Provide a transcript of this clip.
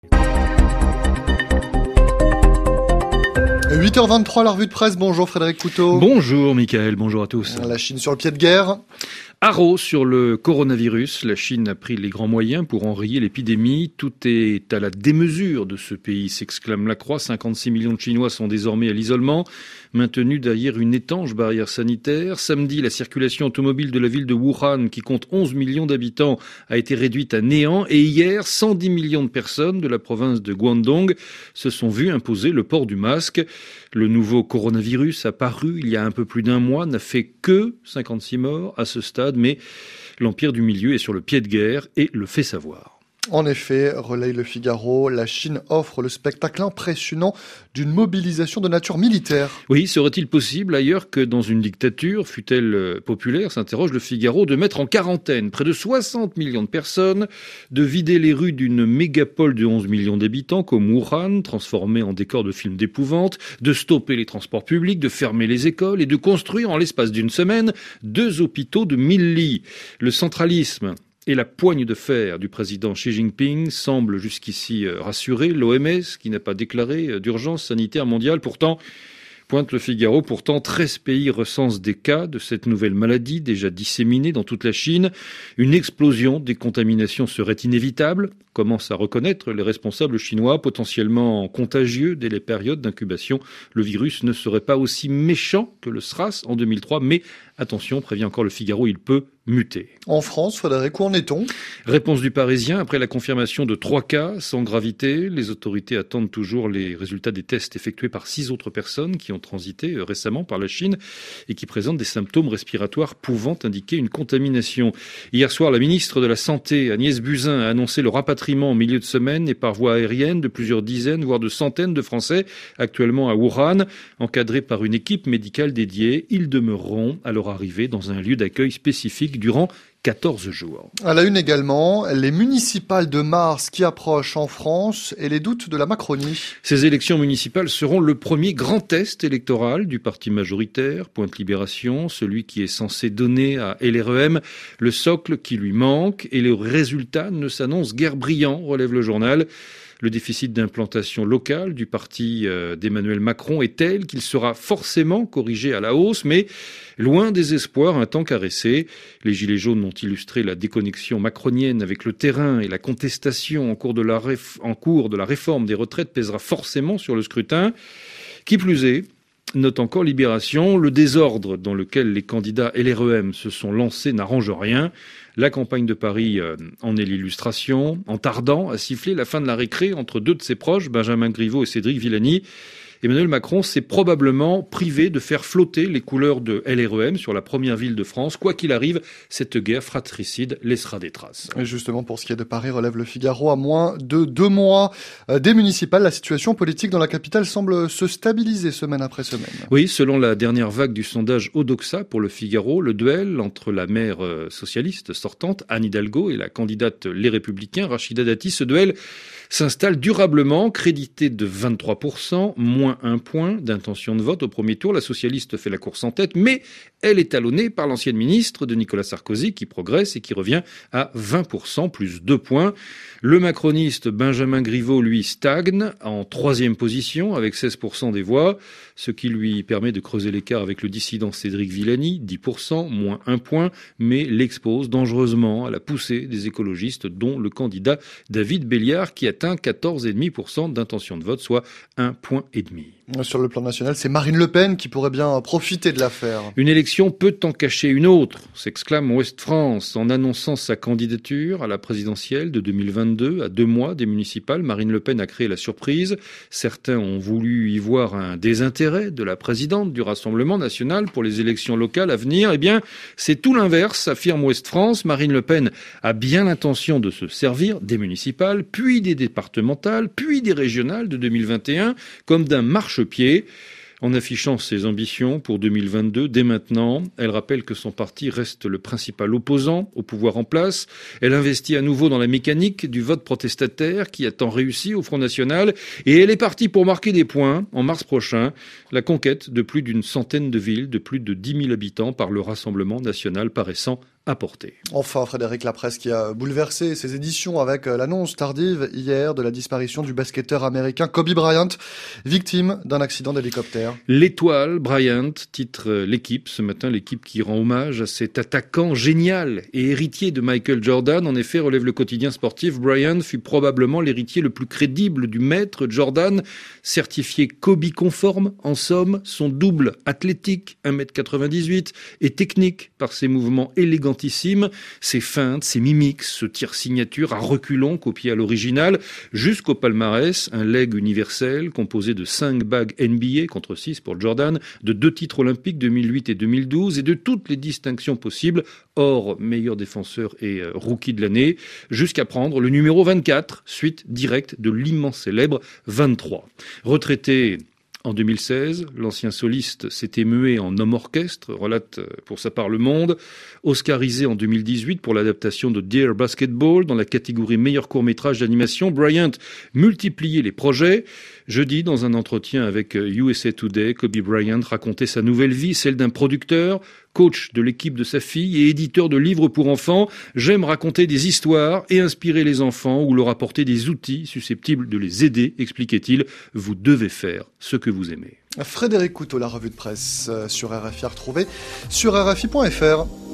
8h23, la revue de presse. Bonjour Frédéric Couteau. Bonjour Mickaël, bonjour à tous. La Chine sur le pied de guerre. Haro sur le coronavirus. La Chine a pris les grands moyens pour enrayer l'épidémie. Tout est à la démesure de ce pays, s'exclame la Croix. 56 millions de Chinois sont désormais à l'isolement, maintenus derrière une étanche barrière sanitaire. Samedi, la circulation automobile de la ville de Wuhan, qui compte 11 millions d'habitants, a été réduite à néant. Et hier, 110 millions de personnes de la province de Guangdong se sont vues imposer le port du masque. Le nouveau coronavirus apparu il y a un peu plus d'un mois n'a fait que 56 morts à ce stade, mais l'Empire du Milieu est sur le pied de guerre et le fait savoir. En effet, relaye Le Figaro, la Chine offre le spectacle impressionnant d'une mobilisation de nature militaire. Oui, serait-il possible ailleurs que dans une dictature, fût-elle populaire, s'interroge Le Figaro, de mettre en quarantaine près de 60 millions de personnes, de vider les rues d'une mégapole de 11 millions d'habitants comme Wuhan, transformée en décor de films d'épouvante, de stopper les transports publics, de fermer les écoles et de construire en l'espace d'une semaine 2 hôpitaux de 1000 lits. Le centralisme et la poigne de fer du président Xi Jinping semble jusqu'ici rassurer l'OMS, qui n'a pas déclaré d'urgence sanitaire mondiale. Pourtant, pointe Le Figaro, 13 pays recensent des cas de cette nouvelle maladie déjà disséminée dans toute la Chine. Une explosion des contaminations serait inévitable, commencent à reconnaître les responsables chinois, potentiellement contagieux dès les périodes d'incubation. Le virus ne serait pas aussi méchant que le SRAS en 2003, mais attention, prévient encore Le Figaro, il peut muter. En France, Frédéric, où en est-on ? Réponse du Parisien, après la confirmation de 3 cas sans gravité, les autorités attendent toujours les résultats des tests effectués par 6 autres personnes qui ont transité récemment par la Chine et qui présentent des symptômes respiratoires pouvant indiquer une contamination. Hier soir, la ministre de la Santé, Agnès Buzyn, a annoncé le rapatriement en milieu de semaine et par voie aérienne de plusieurs dizaines, voire de centaines de Français actuellement à Wuhan. Encadrés par une équipe médicale dédiée, ils demeureront à leur arrivée dans un lieu d'accueil spécifique durant 14 jours. À la une également, les municipales de mars qui approchent en France et les doutes de la Macronie. Ces élections municipales seront le premier grand test électoral du parti majoritaire, pointe Libération, celui qui est censé donner à LREM le socle qui lui manque, et les résultats ne s'annoncent guère brillants, relève le journal. Le déficit d'implantation locale du parti d'Emmanuel Macron est tel qu'il sera forcément corrigé à la hausse, mais loin des espoirs un temps caressé. Les Gilets jaunes ont illustré la déconnexion macronienne avec le terrain et la contestation en cours de la réforme des retraites pèsera forcément sur le scrutin. Qui plus est, note encore Libération, le désordre dans lequel les candidats LREM se sont lancés n'arrange rien. La campagne de Paris en est l'illustration, en tardant à siffler la fin de la récré entre 2 de ses proches, Benjamin Griveaux et Cédric Villani. Emmanuel Macron s'est probablement privé de faire flotter les couleurs de LREM sur la première ville de France. Quoi qu'il arrive, cette guerre fratricide laissera des traces. Et justement, pour ce qui est de Paris, relève Le Figaro, à moins de 2 mois des municipales, la situation politique dans la capitale semble se stabiliser semaine après semaine. Oui, selon la dernière vague du sondage Odoxa pour Le Figaro, le duel entre la maire socialiste sortante, Anne Hidalgo, et la candidate Les Républicains, Rachida Dati, ce duel s'installe durablement, crédité de 23%, moins 1 point d'intention de vote au premier tour. La socialiste fait la course en tête, mais elle est talonnée par l'ancienne ministre de Nicolas Sarkozy qui progresse et qui revient à 20%, plus 2 points. Le macroniste Benjamin Griveaux, lui, stagne en 3e position avec 16% des voix, ce qui lui permet de creuser l'écart avec le dissident Cédric Villani, 10%, moins 1 point, mais l'expose dangereusement à la poussée des écologistes, dont le candidat David Béliard qui atteint 14,5% d'intention de vote, soit 1,5 point. Sur le plan national, c'est Marine Le Pen qui pourrait bien profiter de l'affaire. Une élection peut en cacher une autre, s'exclame Ouest France. En annonçant sa candidature à la présidentielle de 2022, à 2 mois des municipales, Marine Le Pen a créé la surprise. Certains ont voulu y voir un désintérêt de la présidente du Rassemblement national pour les élections locales à venir. Eh bien, c'est tout l'inverse, affirme Ouest France. Marine Le Pen a bien l'intention de se servir des municipales, puis des départementales, puis des régionales de 2021, comme d'un marchepied. En affichant ses ambitions pour 2022, dès maintenant, elle rappelle que son parti reste le principal opposant au pouvoir en place. Elle investit à nouveau dans la mécanique du vote protestataire qui a tant réussi au Front National. Et elle est partie pour marquer des points en mars prochain. La conquête de plus d'une centaine de villes de plus de 10 000 habitants par le Rassemblement national paraissant apporté. Enfin, Frédéric, la presse qui a bouleversé ses éditions avec l'annonce tardive hier de la disparition du basketteur américain Kobe Bryant, victime d'un accident d'hélicoptère. L'étoile Bryant titre l'équipe ce matin, l'équipe qui rend hommage à cet attaquant génial et héritier de Michael Jordan. En effet, relève le quotidien sportif, Bryant fut probablement l'héritier le plus crédible du maître Jordan, certifié Kobe conforme. En somme, son double athlétique, 1m98, et technique par ses mouvements élégants, ses feintes, ses mimiques, ce tir signature à reculons copié à l'original, jusqu'au palmarès, un leg universel composé de 5 bagues NBA contre 6 pour Jordan, de 2 titres olympiques 2008 et 2012 et de toutes les distinctions possibles, hors meilleur défenseur et rookie de l'année, jusqu'à prendre le numéro 24, suite directe de l'immense célèbre 23. Retraité en 2016, l'ancien soliste s'était mué en homme orchestre, relate pour sa part Le Monde. Oscarisé en 2018 pour l'adaptation de Dear Basketball dans la catégorie meilleur court-métrage d'animation, Bryant multipliait les projets. Jeudi, dans un entretien avec USA Today, Kobe Bryant racontait sa nouvelle vie, celle d'un producteur, coach de l'équipe de sa fille et éditeur de livres pour enfants. J'aime raconter des histoires et inspirer les enfants ou leur apporter des outils susceptibles de les aider, expliquait-il. Vous devez faire ce que vous aimez. Frédéric Couteau, la revue de presse sur RFI à retrouver sur RFI.fr.